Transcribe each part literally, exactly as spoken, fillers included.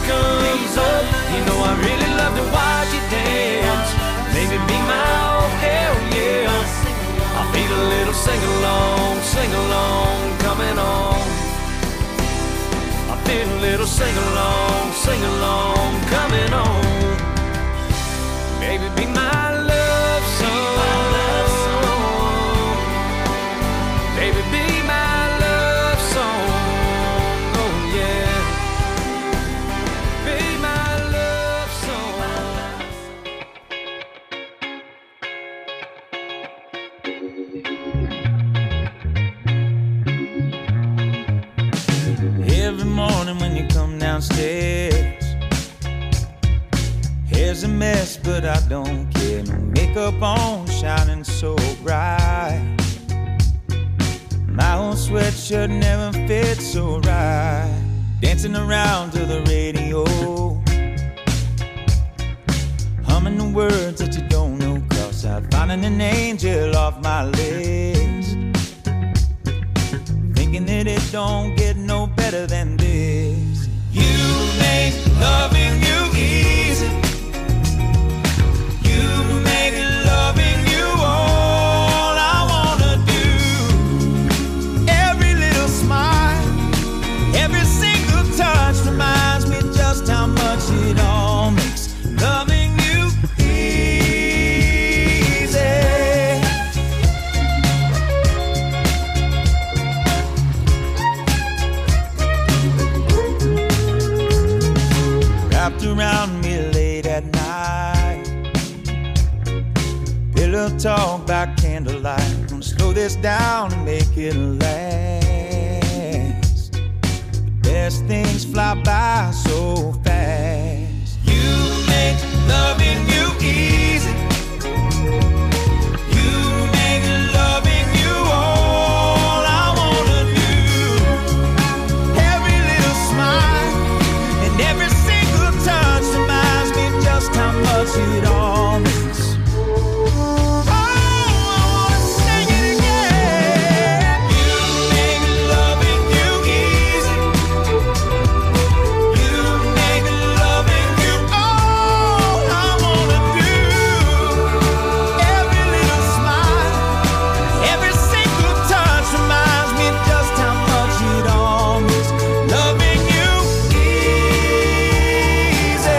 comes up, you know I really love to watch you dance. Baby, be my oh hell yeah. I feel a little sing-along, sing-along coming on. I feel a little sing-along, sing-along coming on. Baby, be my love song. Baby, be my love song. Oh yeah. Be my love song. Every morning when you come downstairs, hair's a mess, but I don't care. No makeup on, shining so bright. My old sweatshirt never fits so right. Dancing around to the radio, humming the words that you don't know. Cause I'm finding an angel off my list, thinking that it don't get no better than this. You make loving you easy. You make loving you all I wanna do. Every little smile, every single touch reminds me just how much it all makes loving you easy. Wrapped around me late at night, pillow talk by candlelight. Gonna slow this down and make it last. The best things fly by so fast. You make loving you easy. You make loving you all I wanna do. Every little smile and every single touch reminds me just how much it all means. Oh, I wanna sing it again. You make loving you easy. You make loving you all I wanna do. Every little smile, every single touch reminds me just how much it all means. Loving you easy.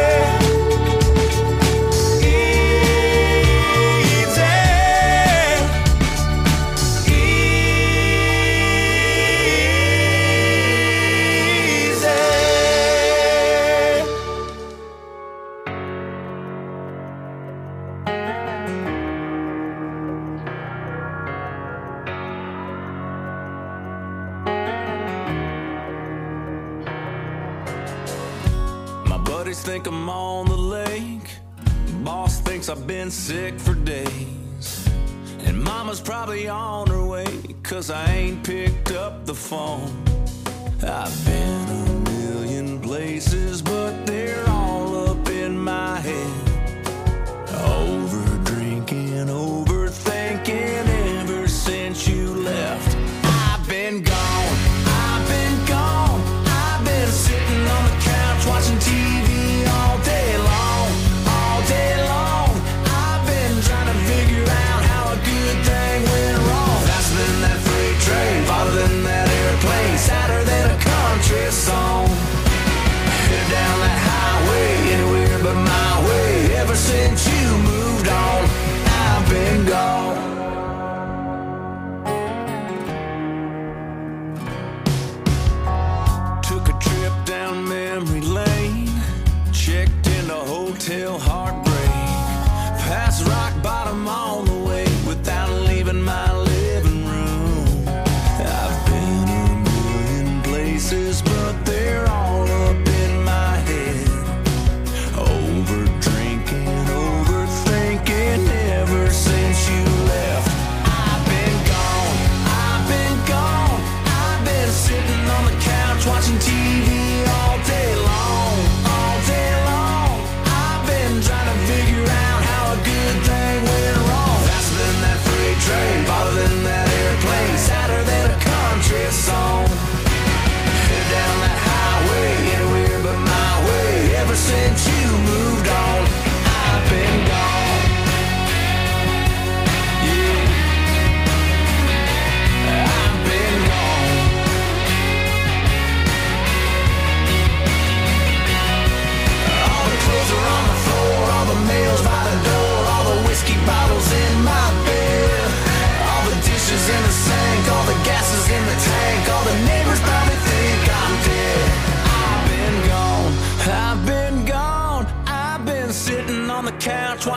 My buddies think I'm on the lake. Boss thinks I've been sick for days. And mama's probably on her way, cause I ain't picked up the phone. I've been a million places, but they're all up in my head. Over drinking, overthinking ever since you left. I've been gone, I've been gone. I've been sitting on the couch watching T V all day long, all day long. I've been trying to figure out how a good thing went wrong. Faster than that freight train, farther than that airplane, sadder than a country song. Headed down that highway, anywhere but my way. Ever since you moved on, I've been gone. Took a trip down memory lane, checked into Hotel Heartbreak, past rock bottom on the way without leaving my living room. I've been a million places, but they're all up in my head. Over drinking, overthinking ever since you left. I've been gone, I've been gone. I've been sitting on the couch watching T V all day long, all day long. I've been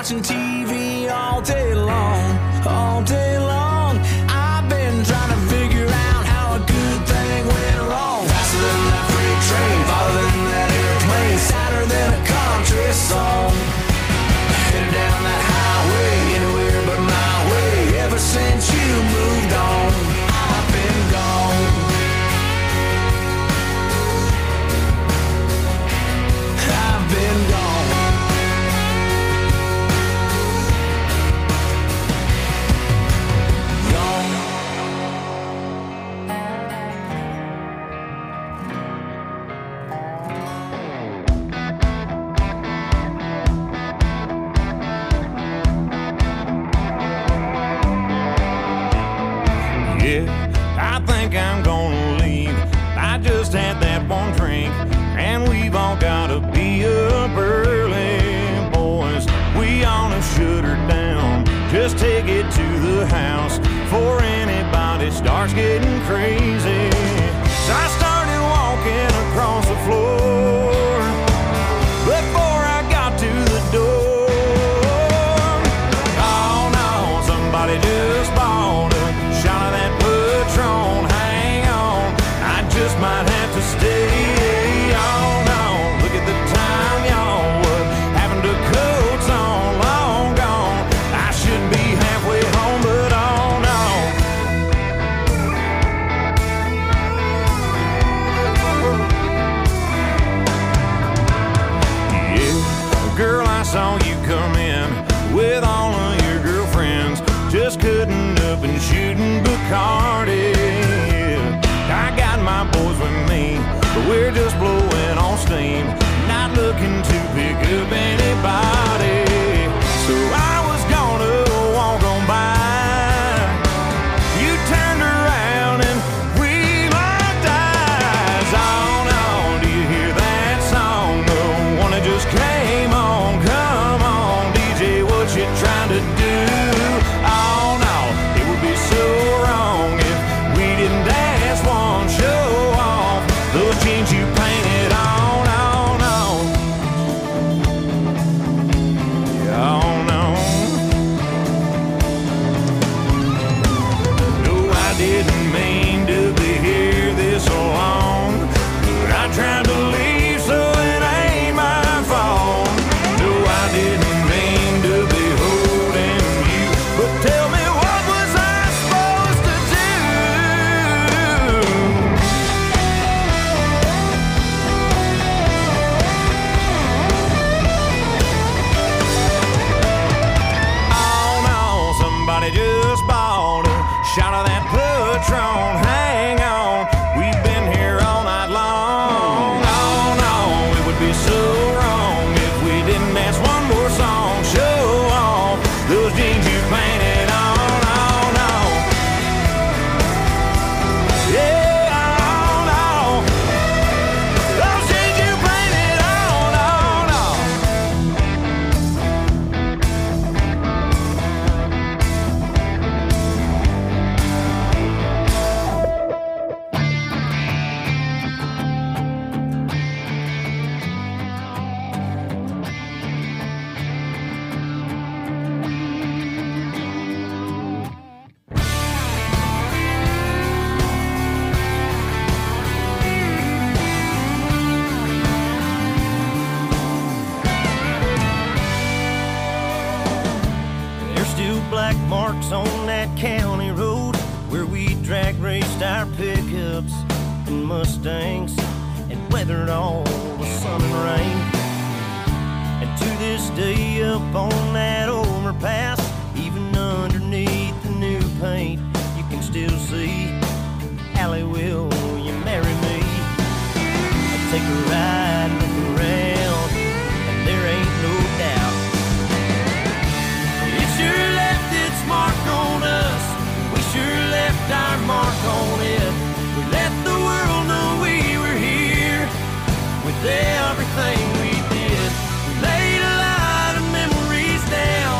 watching T V all day long, all day long. I've been trying to figure out how a good thing went wrong. Faster than that freight train, farther than that airplane, sadder than a country song. Headed down that highway, anywhere but my way. Ever since you moved on, I've been gone. I've been gone. I think I'm gonna leave. I just had that one drink, and we've all gotta be up early, boys. We ought to shut her down. Just take it to the house before anybody starts getting crazy. So I started walking across the floor before I got to the door. Oh no, somebody just bought a shot of that Patron. Hang on, I just might have to stay on. On. Look at the time, y'all. What happened to coats on? Long gone. I should be halfway home, but oh no. Yeah, girl, I saw you come in with all of your girlfriends, just cutting up and shooting Bacardi. I got my boys with me, but we're just blowing on steam, not looking to pick up anybody. So I was gonna walk on by. You turned around and we locked eyes. On, on, do you hear that song? The one that just came on. Come on, D J, what you trying to do? Oh no, it would be so wrong if we didn't dance one, show off those jeans you painted on, on, on. Yeah, on, on. No, I didn't mean to be here this long, but I tried to leave, so it ain't my fault. No, I didn't mean to be holding you, but tell me, what was I supposed to do? Oh no, somebody just bought a shot of that Patron. Hang on, we've been here all night long. Oh no, it would be so wrong if we didn't dance one more song. Show off those jeans you painted on, on, on. Yeah, on, on. Those jeans you painted on, on, on. There's still black marks on that county road where we drag raced our pickups and Mustangs and weathered all the sun and rain. And to this day, up on that overpass, even underneath the new paint, you can still see Allie, will you marry me? I'll take a ride, look around, and there ain't no doubt it sure left its mark on us. We sure left our mark on it. We let the world know we were here with everything we did. We laid a lot of memories down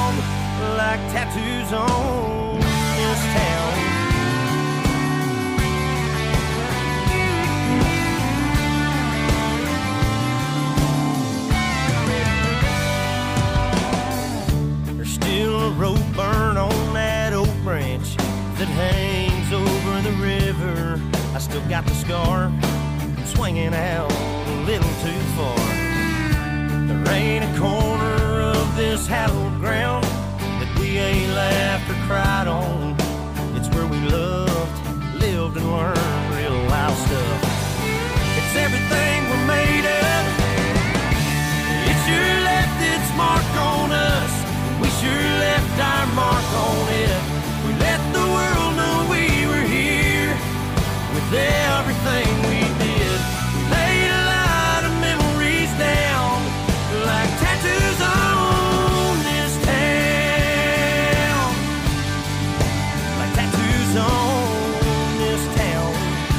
still got the scar, swinging out a little too far. There ain't a corner of this hallowed ground that we ain't laughed or cried on. It's where we loved, lived, and learned real wild stuff. It's everything we're made of. It sure left its mark on us. We sure left our mark on it. We let the world know we were here with everything we did. We laid a lot of memories down like tattoos on this town. Like tattoos on this town.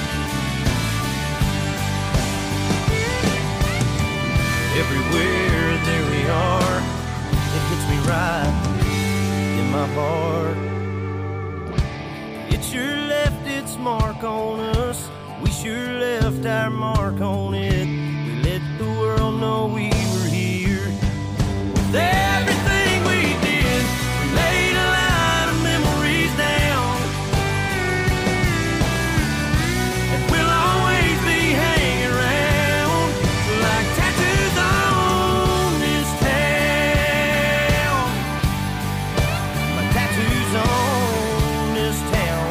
Everywhere there we are, it hits me right in my heart. It sure left its mark on us. We sure left our mark on it. We let the world know we were here with everything we did. We laid a lot of memories down, and we'll always be hanging around like tattoos on this town. Like tattoos on this town.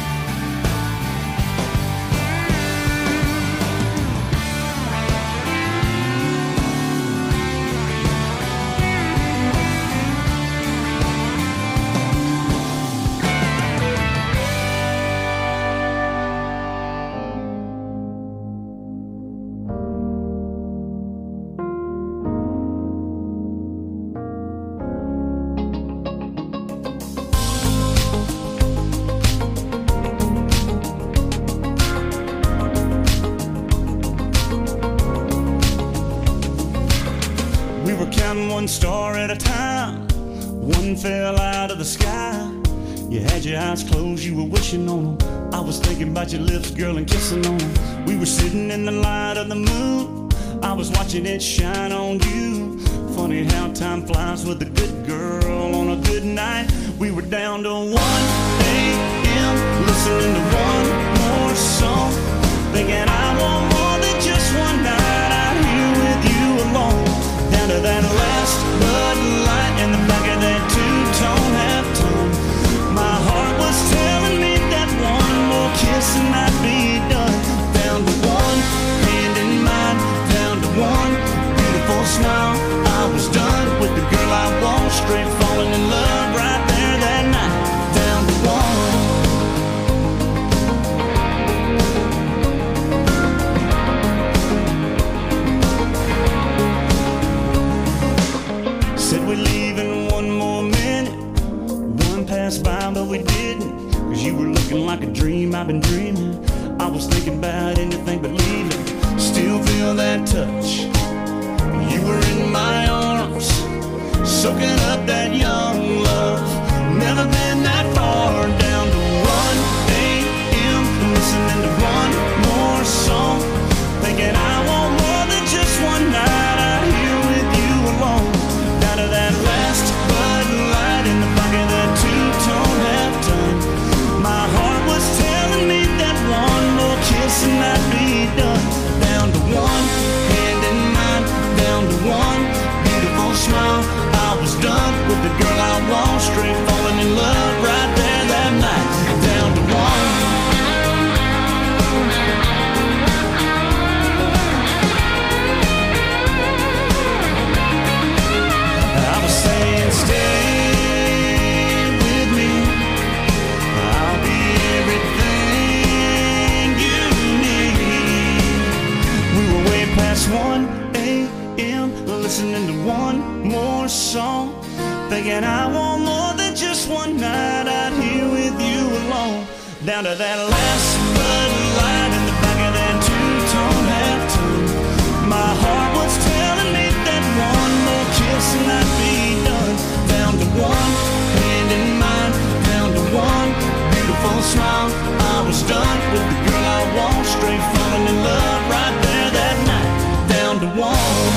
We were counting one star at a time. One fell out of the sky. You had your eyes closed, you were wishing on them. I was thinking about your lips, girl, and kissing on them. We were sitting in the light of the moon. I was watching it shine on you. Funny how time flies with a good girl on a good night. We were down to one a m listening to one more song, thinking I want more than just one night out here with you alone. Down to that last Bud Light in the back of that two-tone halftone. My heart was telling me that one more kiss and I'd be done. Down to one hand in mine, down to one beautiful smile. I was done with the girl I want, straight falling in love right there that night. Down to one. Said we'd leave in one more minute. One passed by, but we didn't. Cause you were looking like a dream I've been dreaming. I was thinking about anything but leaving. Still feel that touch. You were in my arms, soaking up that young love. Never been that far. Down to one a m listening to one more song, thinking I want more than just one night out here with you alone. Down to that last Bud Light in the back of that two-tone halftone. My heart was telling me that one more kiss and I'd be done. Down to one hand in mine, down to one beautiful smile. I was done with the girl I want, straight falling in love right there that night. Down to one. I was saying stay with me, I'll be everything you need. We were way past one a m listening to one more song, thinking I want more than just one night out here with you alone. Down to that last Bud Light in the back of that two-tone halftone. My heart was telling me that one more kiss and I'd be done. Down to one hand in mine, down to one beautiful smile. I was done with the girl I want, straight falling in love right there that night. Down to one.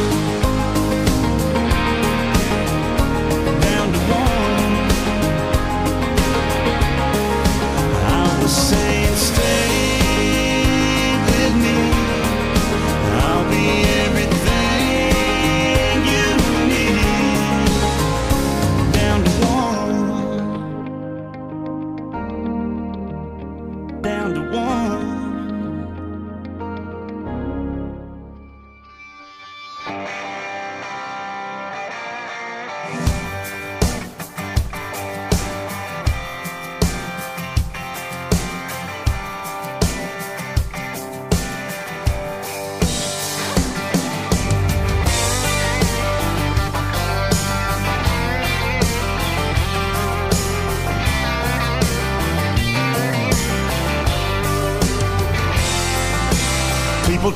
Down to one. I was saying stay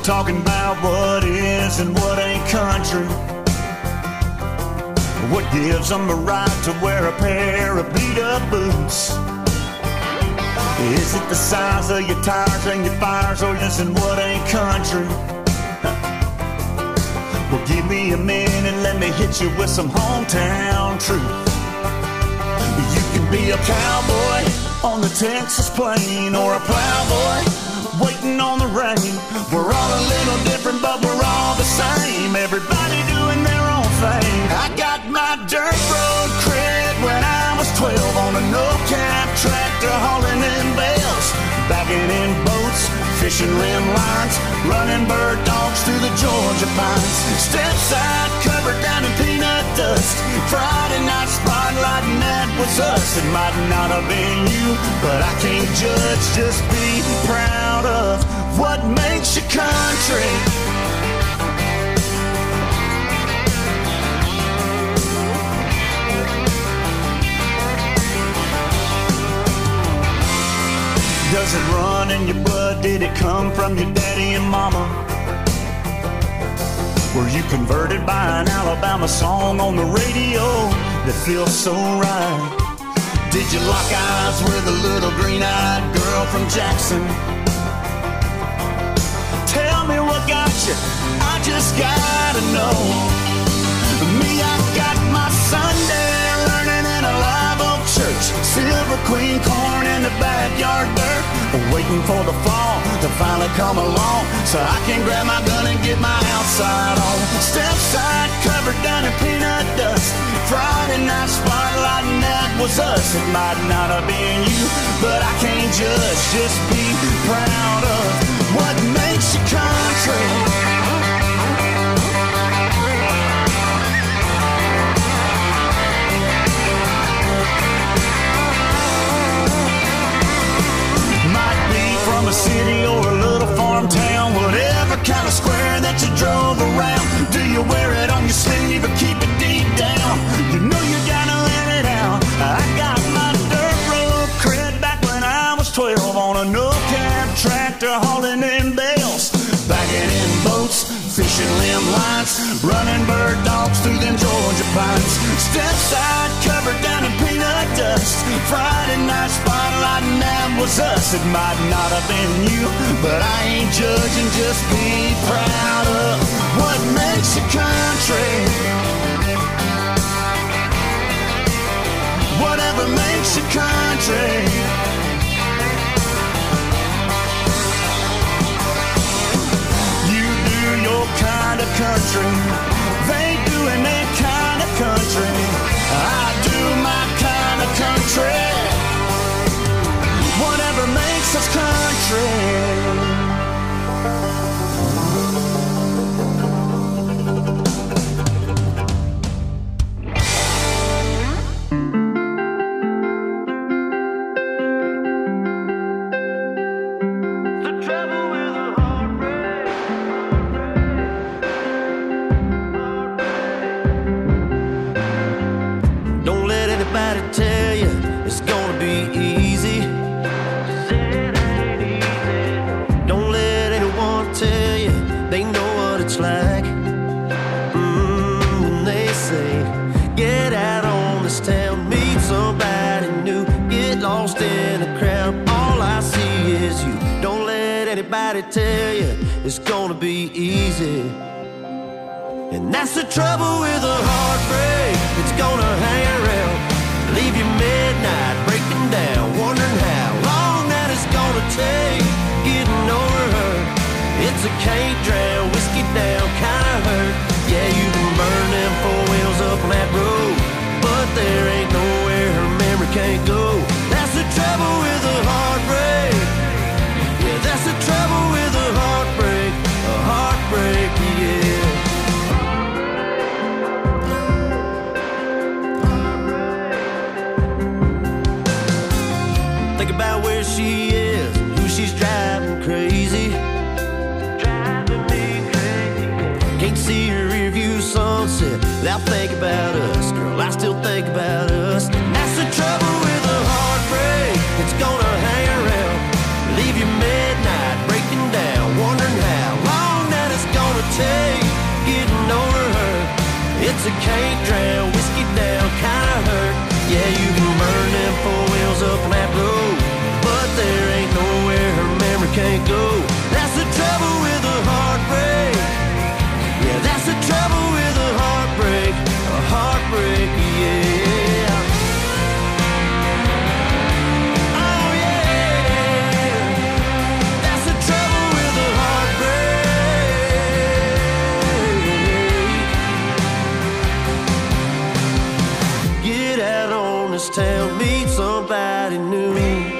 talking about what is and what ain't country. What gives them the right to wear a pair of beat-up boots? Is it the size of your tires and your fires, or is it what ain't country? Well, give me a minute, let me hit you with some hometown truth. You can be a cowboy on the Texas plain, or a plowboy waiting on the rain. We're all a little different, but we're all the same. Everybody doing their own thing. I got my dirt road cred when I was twelve on a no-cab tractor hauling in bales, bagging in boats, fishing rim lines, running bird dogs through the Georgia pines. Stepside covered down in peanut dust. Friday night spotlight, and that was us. It might not have been you, but I can't judge. Just be proud of what makes you country. Does it run in your blood? Did it come from your daddy and mama? Were you converted by an Alabama song on the radio that feels so right? Did you lock eyes with a little green-eyed girl from Jackson? Tell me what got you, I just gotta know. Me, I got my Sunday learning in a live oak church. Silver Queen corn in the backyard dirt, waiting for the fall to finally come along, so I can grab my gun and get my outside on. Stepside covered down in peanut dust. Friday night spotlight, and that was us. It might not have been you, but I can't judge. Just be proud of what makes you country. From a city or a little farm town, whatever kind of square that you drove around. Do you wear it on your sleeve or keep it deep down? You know you gotta let it out. I got my dirt road cred back when I was twelve on a no-cab tractor hauling in bales, bagging in boats, fishing limb lines, running bird dogs through them Georgia pines. Stepside covered down in peanut dust. Friday night spotlight, and that was us. It might not have been you, but I ain't judging. Just be proud of what makes you country. Whatever makes you country. Your kind of country, they doing their kind of country. I do my kind of country. Whatever makes us country. Tell you it's gonna be easy, and that's the trouble with a heartbreak. It's gonna hang around, leave you midnight breaking down, wondering how long that it's gonna take getting over her. It's a can't drown, whiskey down kind of hurt. Yeah, you can burn them four wheels up on that road, but there ain't nowhere her memory can't go. That's the trouble with a heartbreak. Yeah, that's the trouble with a heartbreak, a heartbreak, yeah. Think about where she is, who she's driving crazy. Driving me crazy. Can't see her rear view sunset without thinking about us. Girl, I still think about us. That's the trouble with a heartbreak. It's gonna hang around, leave you midnight breaking down, wondering how long getting over her. It's a can't drown, whiskey down kind of hurt. Yeah, you can burn them four wheels up on that road, but there ain't nowhere her memory can't go. That's the trouble with a heartbreak. Yeah, that's the trouble with a heartbreak. A heartbreak, yeah. Oh yeah, that's the trouble with a heartbreak. Get out on this town, meet somebody new.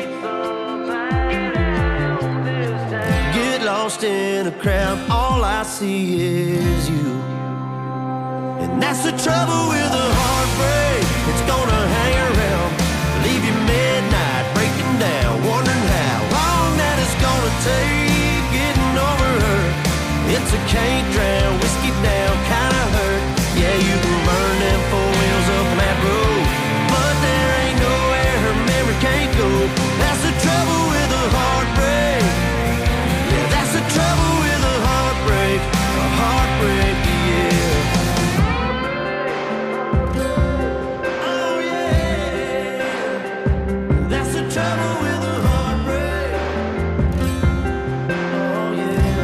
Get lost in a crowd, all I see is you. And that's the trouble with a heartbreak. It's gonna hang around, leave you midnight, breaking down, wondering how long that it's gonna take getting over her. It's a can't drown, whiskey down kind of hurt. Yeah, you can burn them four wheels up on that road, but there ain't nowhere her memory can't go. That's the trouble with a heartbreak. Yeah, that's the trouble with a heartbreak. A heartbreak, yeah. Oh yeah, that's the trouble with a heartbreak. Oh yeah.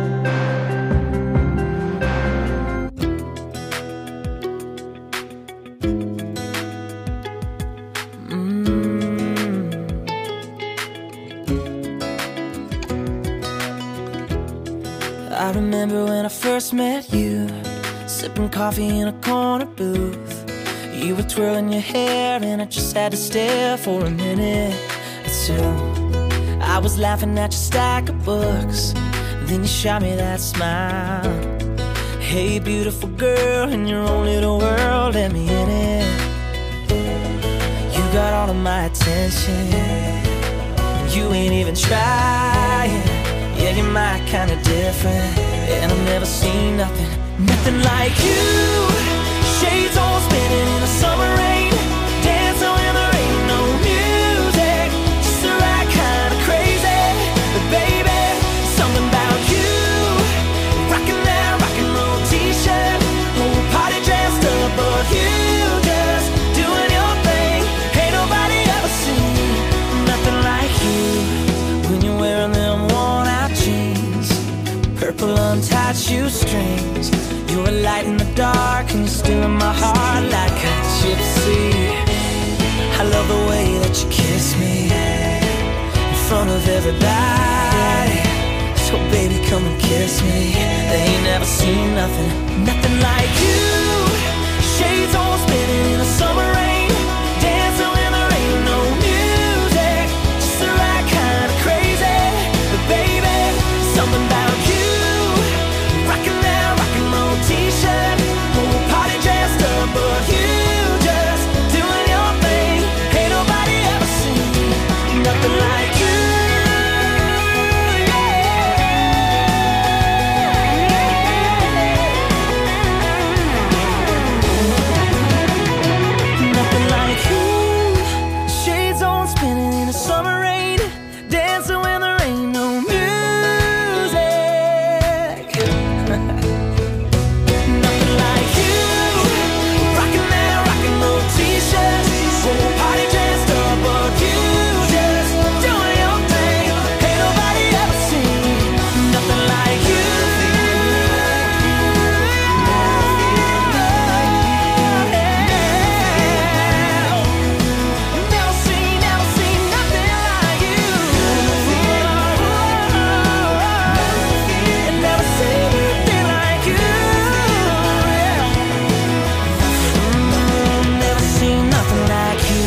I remember when I first met you, sipping coffee in a corner booth. You were twirling your hair and I just had to stare for a minute or two. I was laughing at your stack of books, then you shot me that smile. Hey beautiful girl, in your own little world, let me in it. You got all of my attention, you ain't even trying. Yeah, you're my kind of different, and I've never seen nothing, nothing like you. Shades all spinning in the summer rain, dancing when there ain't no music, just the right kind of crazy. But baby, something about you, rocking that rock and roll t-shirt, whole party dressed up, but you just doing your thing. Ain't nobody ever seen nothing like you. When you're wearing them worn out jeans, purple untied shoestrings, you're a light in the dark and you're still in my heart like a gypsy. I love the way that you kiss me in front of everybody. So baby, come and kiss me. They ain't never seen nothing, nothing like you. Shades all spinning in the summer rain, dancing when there ain't no music, just the right kind of crazy. But baby, something about you, rocking that rock and roll t-shirt, whole party dressed up, but you just doing your thing. Ain't nobody ever seen nothing like you. Nothing like you. Shades on spinning in the summer rain, dancing when there ain't no music. Nothing like you, rocking that rock and roll t-shirt, whole party dressed up, but you just doing your thing. Ain't nobody ever seen nothing like you. Never seen, never seen nothing like you. Never seen anything like you. Never seen nothing like you.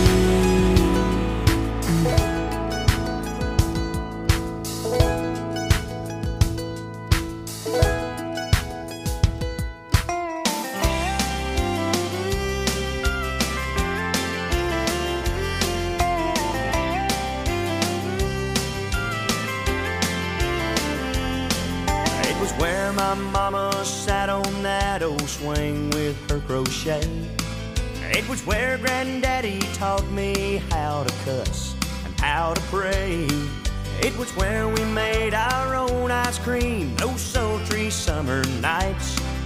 It was where my mama sat on that old swing with her crochet. It was where granddaddy taught me how to cuss and how to pray. It was where we made our own ice cream those sultry summer nights.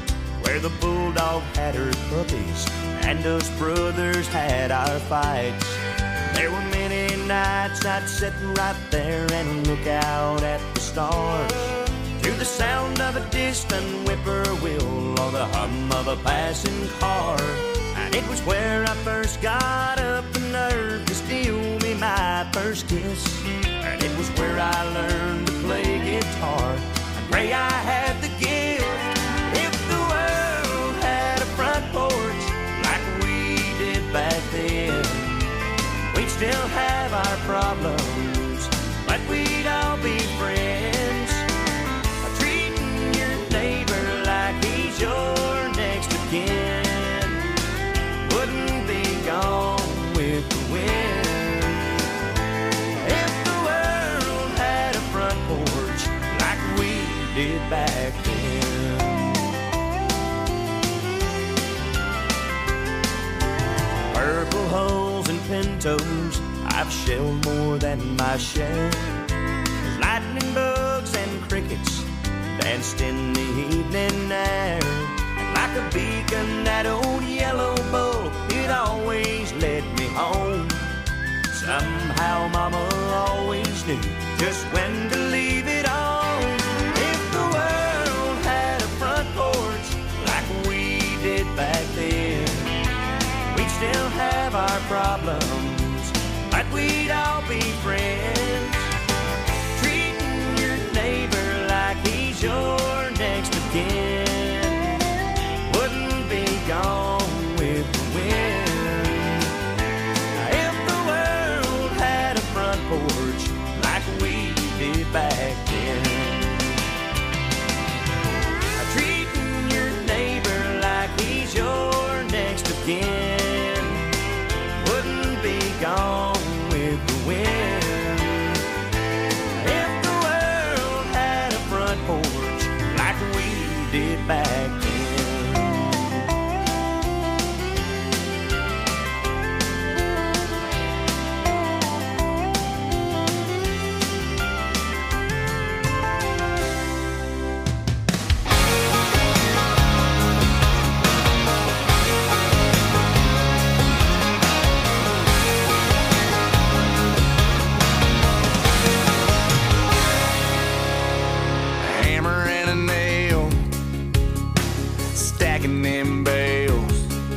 where the bulldog had her puppies and us brothers had our fights. There were many nights I'd sit right there and look out at the stars, to the sound of a distant whippoorwill or the hum of a passing car. And it was where I first got up the nerve to steal me my first kiss. And it was where I learned to play guitar. I pray I had the gift. If the world had a front porch like we did back then, we'd still have our problems, but we'd all be friends. Treating your neighbor like he's your next of kin wouldn't be gone with the wind. If the world had a front porch like we did back then. Purple holes and pintos, I've shelled more than my share. Lightning bugs and crickets danced in the evening air. And like a beacon, that old yellow bull, it always led me home. Somehow Mama always knew just when to leave it on. If the world had a front porch like we did back then, we'd still have our problems, but we'd all be friends. Treating your neighbor like he's your next of kin wouldn't be gone with the wind. If the world had a front porch like we did back then, treating your neighbor like he's your next of kin wouldn't be gone with the wind. If the world had a front porch like we did back then. Hammer and a nail, stacking them bales.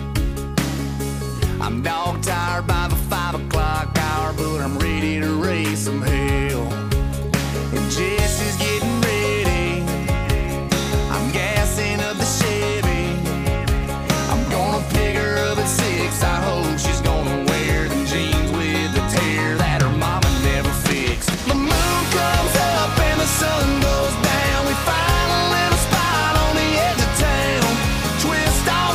I'm dog tired by the five o'clock hour, but I'm ready to raise some hell. And Jesse's getting ready, I'm gassing up the Chevy. I'm gonna pick her up at six, I hope she's gonna wear them jeans with the tear that her mama never fixed. The moon comes up and the sun goes down, we find a little spot on the edge of town. Twist off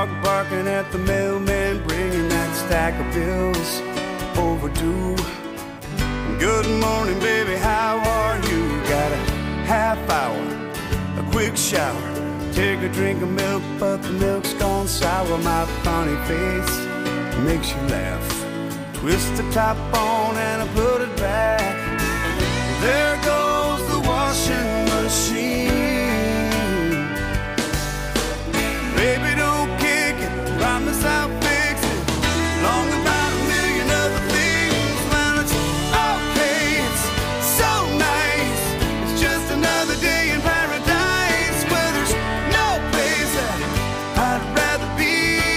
dog barking at the mailman, bringing that stack of bills overdue. Good morning, baby, how are you? Got a half hour, a quick shower, take a drink of milk, but the milk's gone sour. My funny face makes you laugh. Twist the top on and I put it back. There goes the washing machine. Baby, don't kick it, promise I'll fix it. Long about a million other things. Well, it's okay, it's so nice. It's just another day in paradise where there's no place that I'd rather be.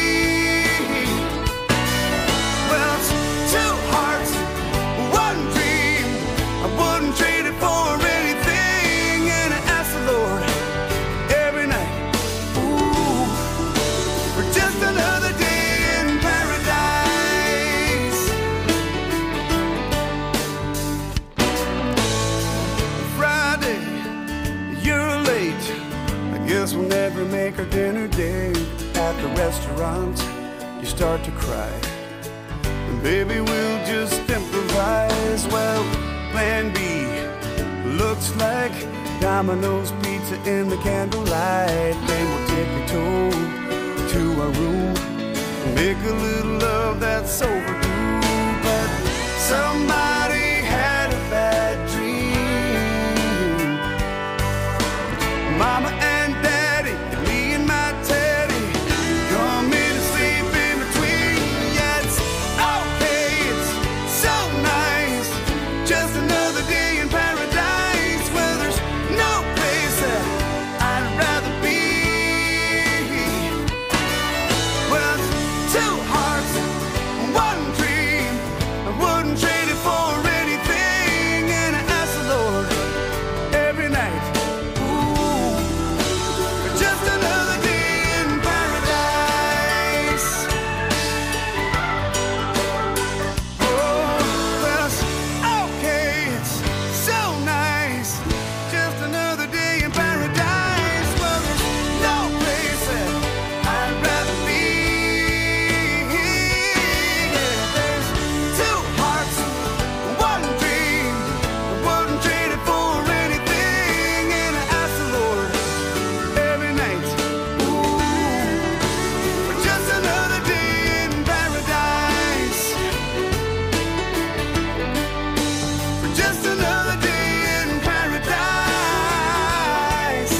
Well, it's two hearts, one dream. I wouldn't trade it for anything. And I ask the Lord every night, ooh, for just another day in paradise. Friday, you're late. I guess we'll never make our dinner date. At the restaurant, you start to cry. And baby, we'll just improvise. Well, plan B looks like Domino's pizza in the candlelight. Then we'll take a tour to our room and make a little love that's overdue. But somebody had a bad dream. Mama and Daddy, and me and my Teddy, come in and sleep in between. Yeah, it's okay, it's so nice. Just another day in paradise where there's no place that I'd rather be. Well, it's two hearts, one dream. I wouldn't trade it for anything. And I ask the Lord every night, ooh, for just another day in paradise. Oh, well, it's okay, it's so nice. Just another day in paradise. Well, there's no place that I'd rather be. Yeah, there's two hearts, one dream. I wouldn't trade it for anything. And I ask the Lord every night, ooh, for just another day in paradise. For just another day in paradise.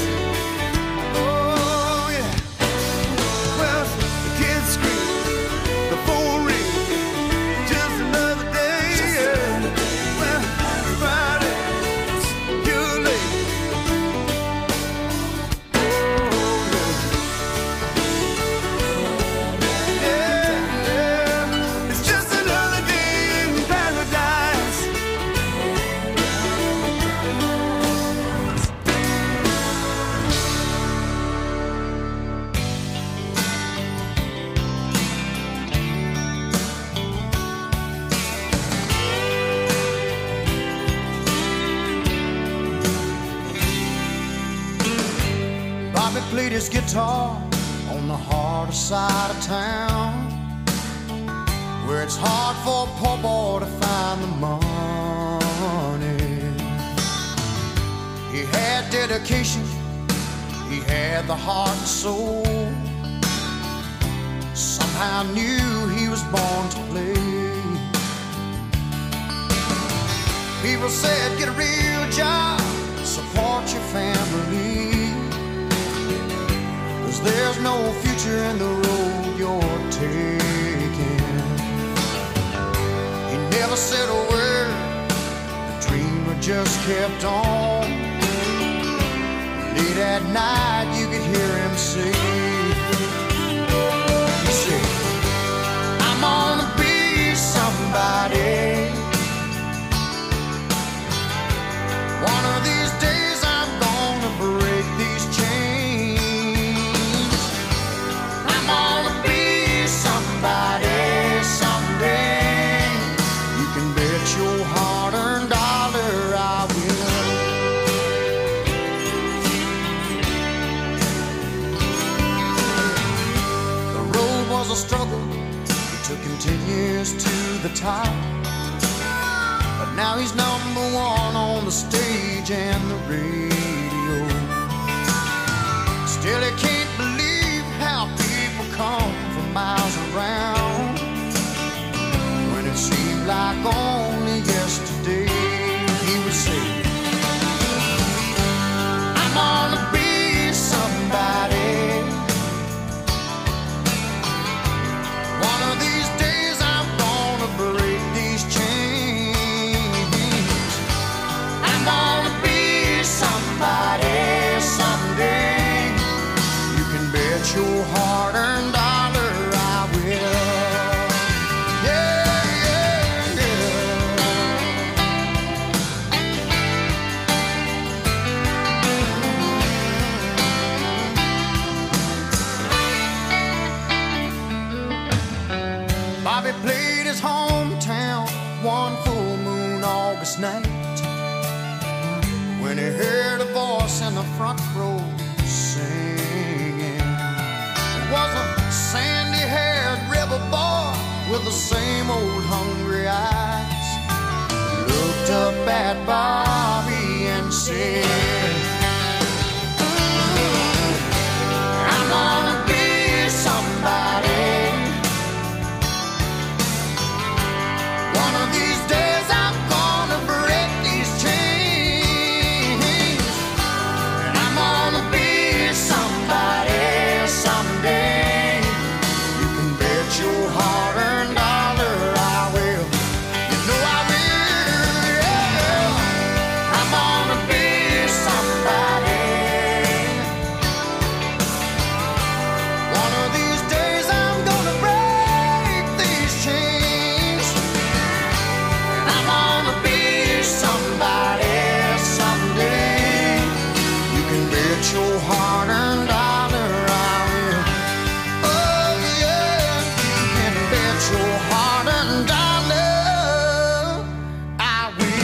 Oh, yeah. Well, the kids scream, the phone rings. Just another day. Yeah. Well, Friday, you're late. Oh, yeah. Yeah, yeah. It's just another day in paradise. Bobby played his guitar on the harder side of town, where it's hard for a poor boy to find the money. He had dedication, he had the heart and soul. Somehow knew he was born to play. People said, get a real job, support your family, 'cause there's no future in the road you're taking. He never said a word, the dreamer just kept on. Late at night you could hear him say, he said, I'm gonna be somebody. One of these days I'm gonna break these chains. I'm gonna be somebody someday. You can bet your hard-earned dollar I will. ten years to the top. But now he's number one on the stage and the radio. Still he can't believe how people come from miles around, when it seemed like only yesterday he would say, I'm gonna be somebody. One of these days I'm gonna break these chains. I'm gonna be somebody someday. You can bet your hard-earned dollar I will. Yeah, yeah, yeah. Bobby played his hometown one full moon August night, when he heard a voice in the front row singing. It was a sandy-haired rebel boy with the same old hungry eyes. He looked up at Bobby and said, I'm gonna be somebody. One of these days I'm gonna break these chains, and I'm gonna be somebody someday. You can bet your hard-earned dollar I will. You know I will, yeah. I'm gonna be somebody. One of these days I'm gonna break these chains, and I'm gonna be somebody someday. You can bet your hard-earned dollar I will. Oh yeah, you can bet your hard-earned dollar I will.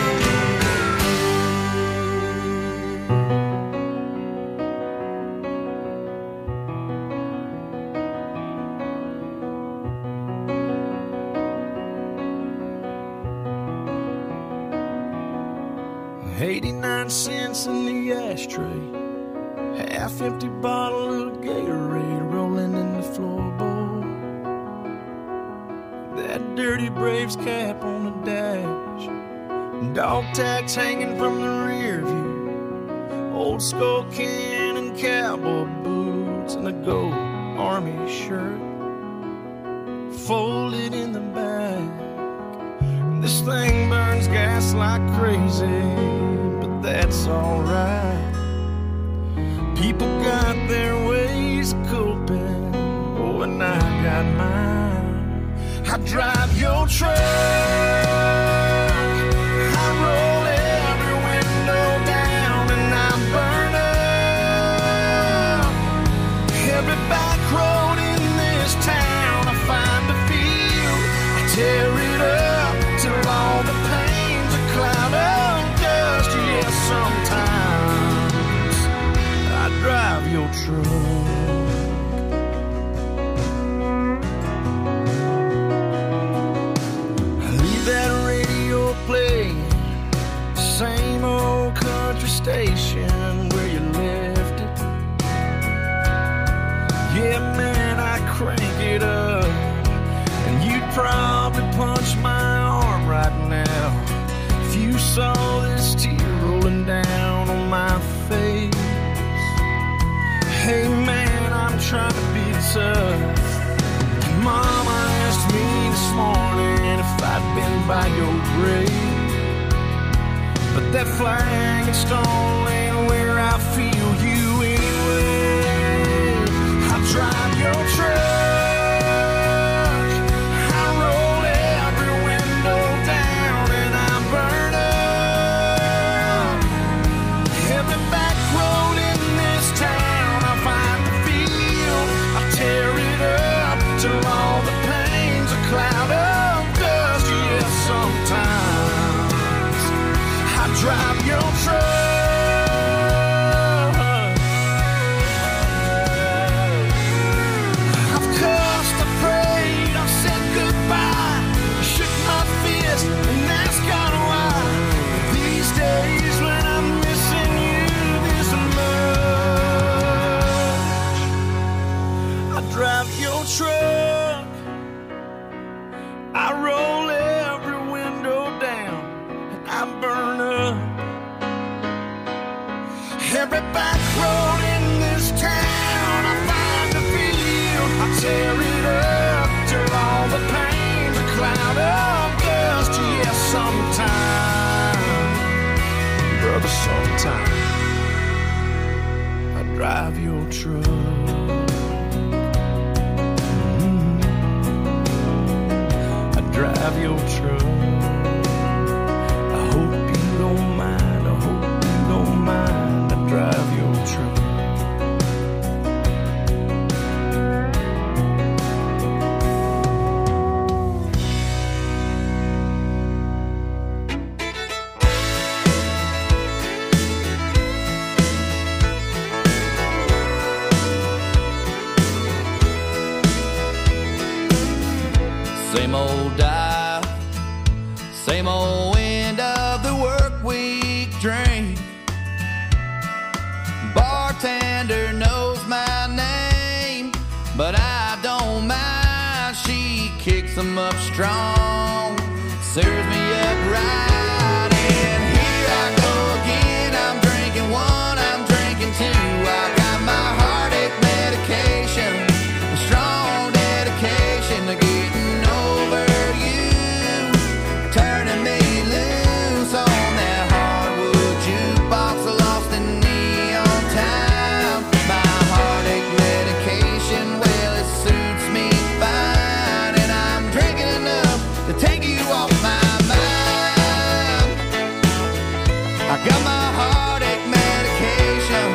eighty-nine cents in the ashtray, half empty bottle of Gatorade rolling in the floorboard. That dirty Braves cap on the dash, dog tags hanging from the rear view, old skull can and cowboy boots, and a gold army shirt folded in the back. This thing burns gas like crazy, but that's alright. People got their ways of coping, oh, and I got mine. I drive your truck, I roll every window down, and I burn up every back road in this town. I find a field, I tear it up till all the pain's a cloud of dust. Yes, sometimes I drive your truck. I leave that radio playing, the same old country station where you left it. Yeah, man, I crank it up, and you'd probably punch my arm right now if you saw this tear rolling down on my face. Hey man, I'm trying to be tough. Mama asked me this morning if I'd been by your grave, but that flag and stone ain't where I feel you anyway. I drive your truck, drive your truck. Every back road in this town I find a field, I tear it up till all the pain's a cloud of dust. Yes, sometime, brother, sometime I drive your truck. Mm-hmm. I drive your truck. I hope you don't mind. I hope you don't mind. I drive your truck. Same old dial, same old end of the work week drink. Bartender knows my name, but I don't mind. She kicks them up strong, serves me up right. And here I go again, I'm drinking one, I'm drinking two. I got my heartache medication, a strong dedication to getting over you, turning me loose on that hardwood jukebox, lost in neon time. My heartache medication, well, it suits me fine, and I'm drinking enough to take you off my mind. I got my heartache medication.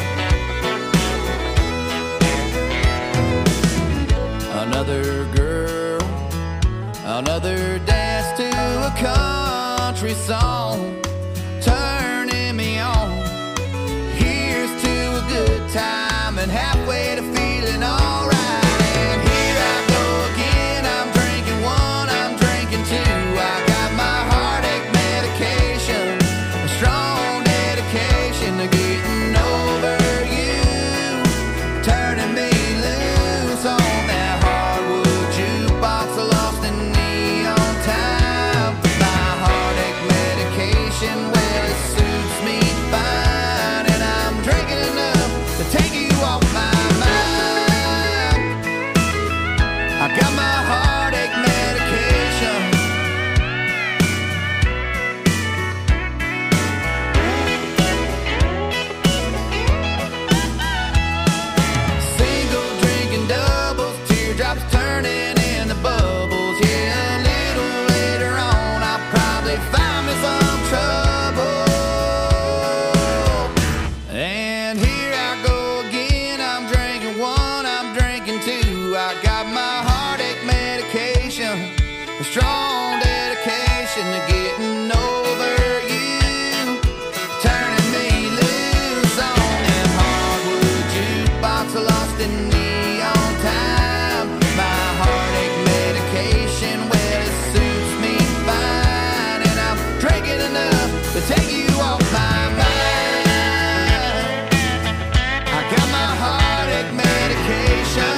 Another girl, another dance to a country song, turning me on. Here's to a good time and halfway to feeling alright. And here I go again, I'm drinking one, I'm drinking two. I got my heartache medication, a strong dedication to getting over you, turning me loose on that hardwood jukebox, lost in neon time. My heartache medication, well, it suits me fine, and I'm drinking enough to take you off my mind. I got my heartache medication. Single drinking doubles, teardrops turning into bubbles. Yeah, a little later on, I'll probably find me some trouble. And here I go again, I'm drinking one, I'm drinking two. I got my heartache medication, a strong dedication to getting over you, turning me loose on that hardwood jukebox, lost in neon time. My heartache medication, well, it suits me fine, and I'm drinking enough to take you off my mind. I got my heartache medication,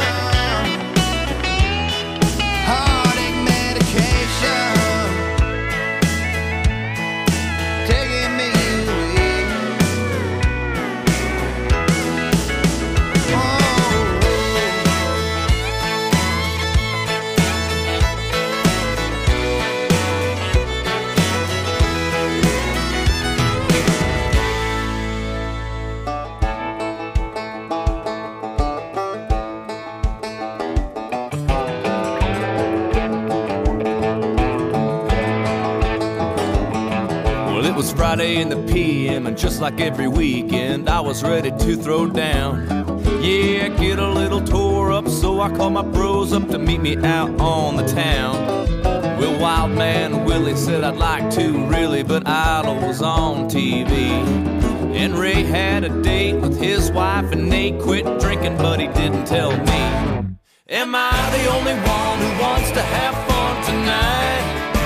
heartache medication, taking me away. Oh. Well, it was Friday in the P M, and just like every weekend, I was ready to throw down. Yeah, get a little tore up, so I called my bros up to meet me out on the town. Well, Wild Man Willie said I'd like to, really, but Idol was on T V. And Ray had a date with his wife, and Nate quit drinking, but he didn't tell me. Am I the only one who wants to have fun tonight?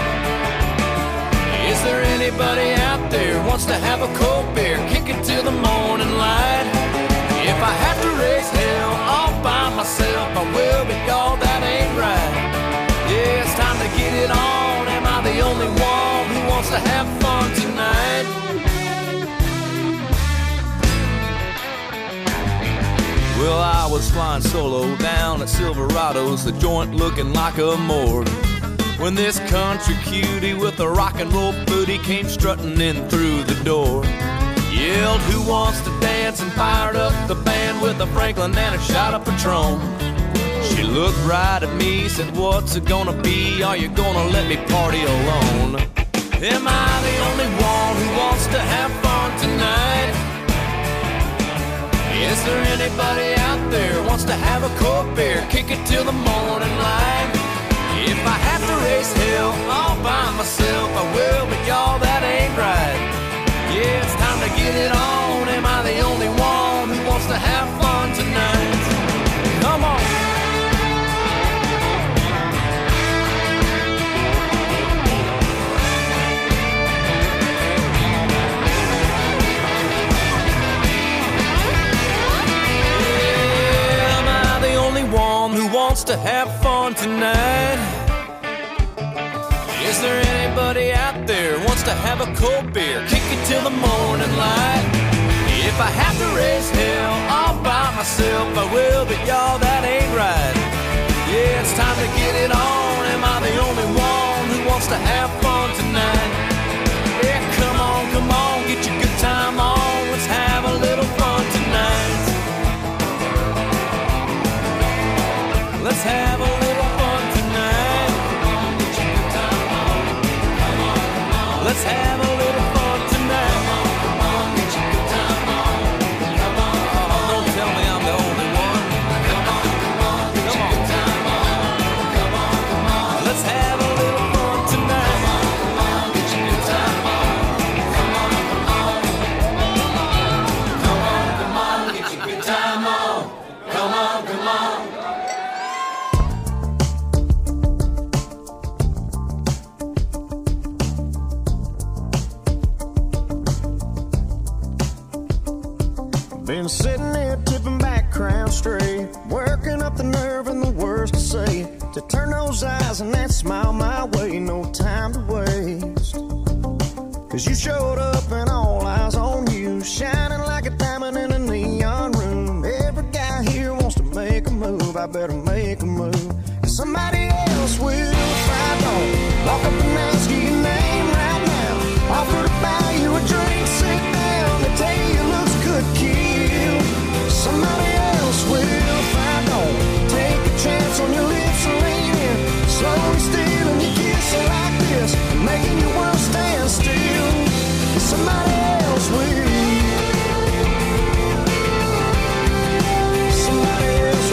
Is there anybody out there who wants to have a cold beer, kick it till the morning light? If I have to raise hell all by myself, I will, but y'all, that ain't right. Yeah, it's time to get it on. Am I the only one who wants to have fun tonight? was flying solo down at Silverado's, the joint looking like a morgue, when this country cutie with a rock and roll booty came strutting in through the door. Yelled, "Who wants to dance?" and fired up the band with a Franklin and a shot of Patron. She looked right at me, said, "What's it gonna be? Are you gonna let me party alone? Am I the only one who wants to have fun tonight? Is there anybody out there who wants to have a cold beer, kick it till the morning light? If I have to raise hell all by myself, I will, but y'all, that ain't right. Yeah, it's time to get it on. Am I the only one who wants to have fun tonight? Come on. To have fun tonight? Is there anybody out there who wants to have a cold beer, kick it till the morning light? If I have to raise hell all by myself, I will, but y'all, that ain't right. Yeah, it's time to get it on. Am I the only one who wants to have fun tonight? Yeah, come on, come on, get your good time on. Let's have a little fun tonight. Let's have a little fun tonight. Let's have a little fun tonight. Don't tell me I'm the only one. Come on, let's have a little fun tonight. Come on, come on, get your good time on. Come on, come on. Been sitting there tipping back crown straight, working up the nerve and the words to say, to turn those eyes and that smile my way. No time to waste, cause you showed up and all eyes on you, shining like a diamond in a neon room. Every guy here wants to make a move, I better make a move, cause somebody else will if I don't. Walk up and ask you your name right now, offer to buy you a drink, sit down, they tell you it looks good, kid. Somebody else will if I don't. Take a chance on your lips and lean in, slowly stealing your kiss like this, making your world stand still. Somebody else will. Somebody else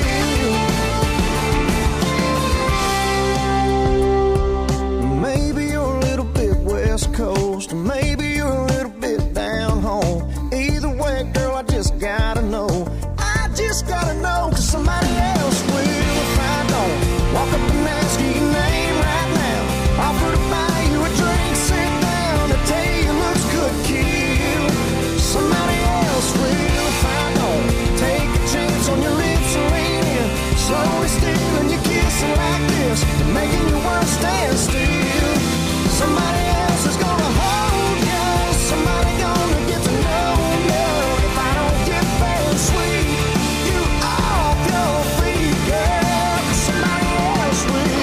will. Maybe you're a little bit West Coast, maybe you're a little bit down home. Either way, girl, I just gotta know. I just gotta know, cause somebody else will if I don't. Walk up and ask you your name right now, offer to buy you a drink, sit down, to tell you it looks good, kid. Somebody else will if I don't. Take a chance on your lips and lean in, slowly stealing your kissing like this, making your world stand still. Somebody else is gonna hold you, somebody gonna get to know you. If I don't get very sweet, you off your feet, girl, somebody else will.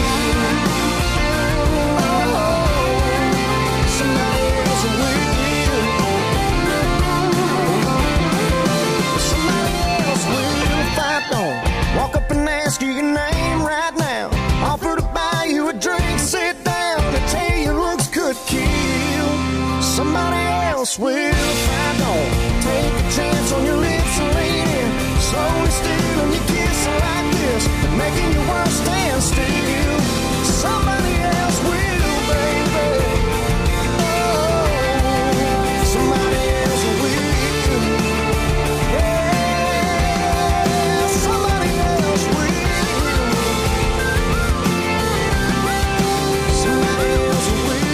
Oh, somebody else will. Somebody else will if I don't. Walk up and ask you your name right now, offer to buy you a drink, sit down, to tell you it looks good, kill. Somebody else will if I don't. Take a chance on your lips and lean in, slowly stealing your kiss like this, making your world stand still. Somebody else will, baby. Oh, somebody else will. Yeah, somebody else will. Somebody else will.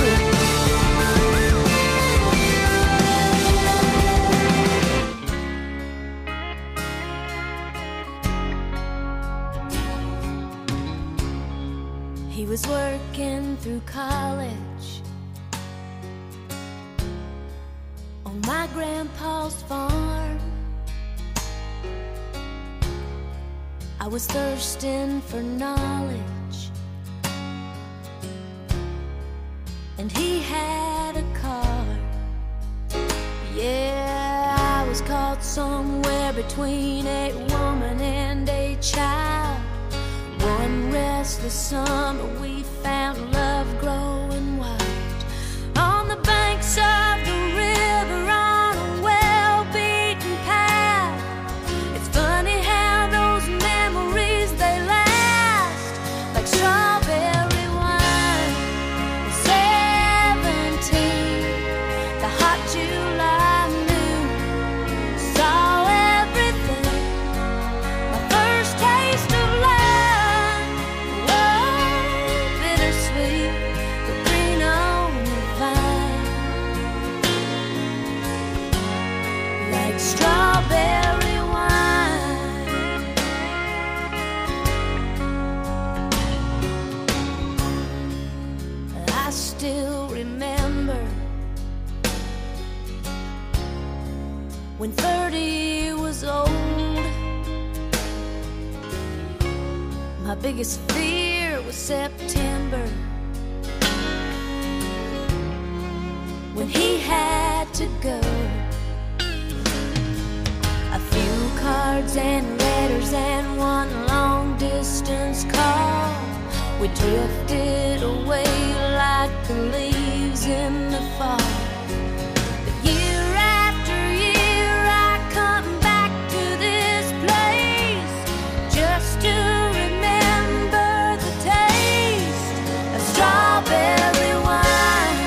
He was working through college on my grandpa's farm. I was thirsting for knowledge, and he had a car. Yeah, I was caught somewhere between a woman and a child. One restless summer we found love growing wild on the banks of the river on a well-beaten path. It's funny how those memories, they last like strawberry wine. Seventeen, the hot July noon, saw everything. My first taste of love, whoa, bittersweet, but green on the vine, like strawberry wine. I still remember when thirty was old. My biggest fear was September, when he had to go. A few cards and letters and one long distance call. We drifted away like the leaves in the fall. But year after year I come back to this place just to remember the taste of strawberry wine.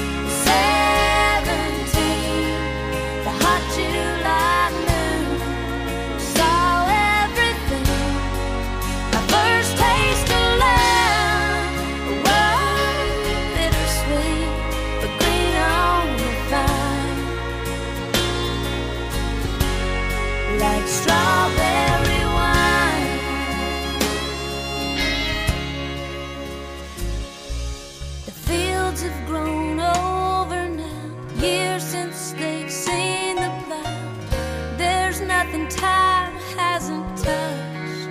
Seventeen, the hot July noon, saw everything. My first taste of love, whoa, bittersweet, but green on the vine, like strawberry wine. The fields have grown over now, years since they've seen the plow. There's nothing time hasn't touched.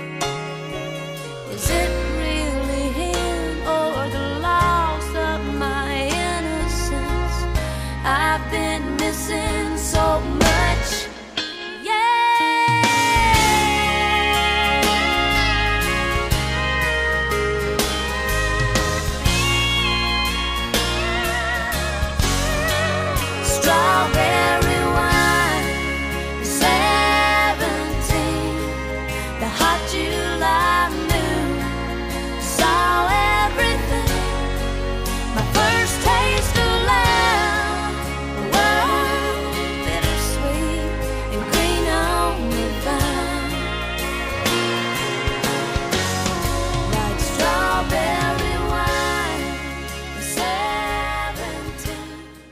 Is it really him or the loss of my innocence? I've been missing so much. Strawberry wine, seventeen, the hot July noon, saw everything. My first taste of love, whoa, bittersweet and green on the vine, like strawberry wine, seventeen.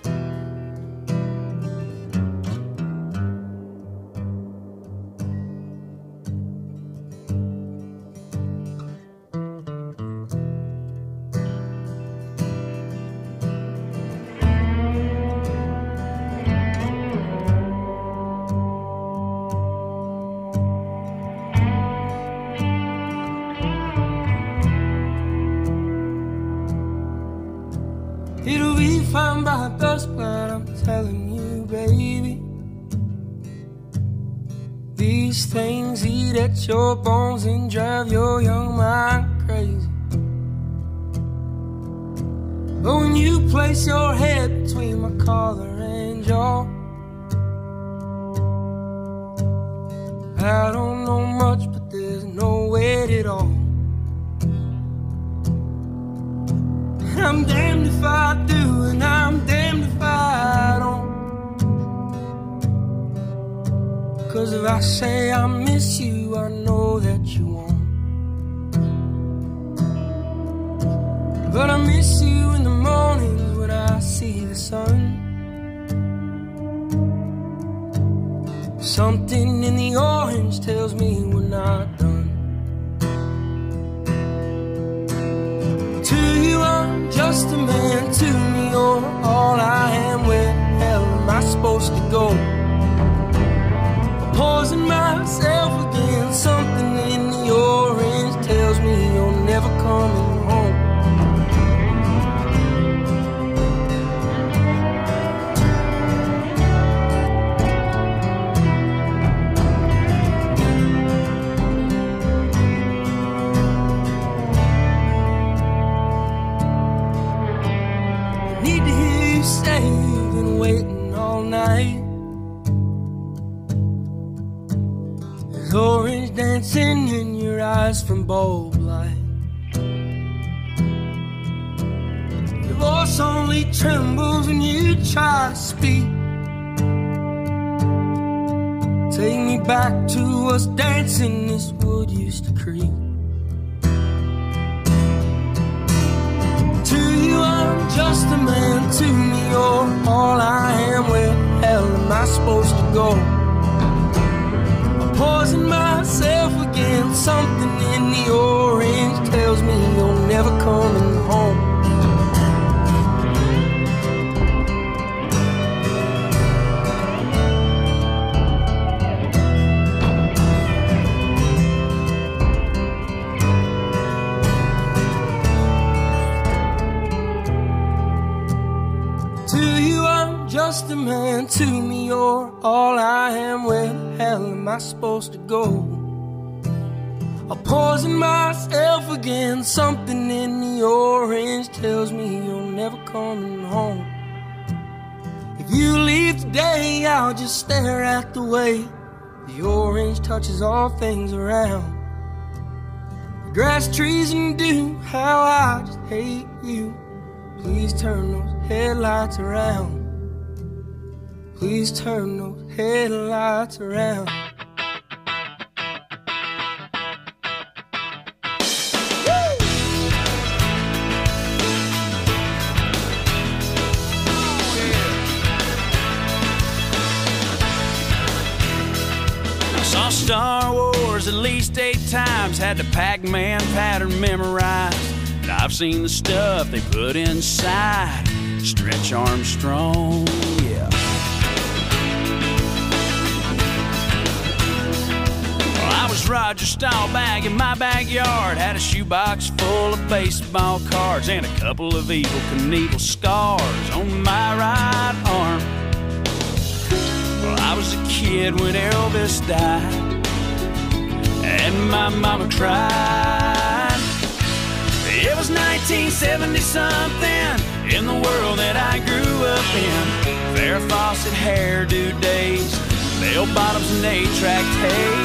It'll be fine by dusk, but I'm telling you, baby, these things eat at your bones and drive your young mind crazy. But when you place your head between my collar and jaw, I don't know much, but there's no weight at all. I'm damned if I do, and I'm damned if I don't. 'Cause if I say I miss you, I know that you won't. But I miss you in the mornings when I see the sun. Something in the orange tells me we're not done. To you I'm just a man, to me you're all I am. Where the hell am I supposed to go? Poison myself again, something in coming home. Need to hear you say you've been waiting all night. There's orange dancing in your eyes from bulb light. Your voice only trembles when you try to speak. Take me back to us dancing this wood used to creep. I'm just a man, to me you're all I am. Where the hell am I supposed to go? I'm poisoning myself again. Something in the orange tells me you're never coming home. Just a man, to me you're all I am. Where the hell am I supposed to go? I poison myself again. Something in the orange tells me you're never coming home. If you leave today, I'll just stare at the way the orange touches all things around. The grass, trees, and dew, how I just hate you. Please turn those headlights around. Please turn those headlights around. I saw Star Wars at least eight times, had the Pac-Man pattern memorized. And I've seen the stuff they put inside Stretch Armstrong, yeah. I was Roger Staubach in my backyard, had a shoebox full of baseball cards and a couple of Evel Knievel scars on my right arm. Well, I was a kid when Elvis died, and my mama cried. It was nineteen seventy something in the world that I grew up in. Farrah Fawcett hairdo days, bell bottoms and eight-track tape.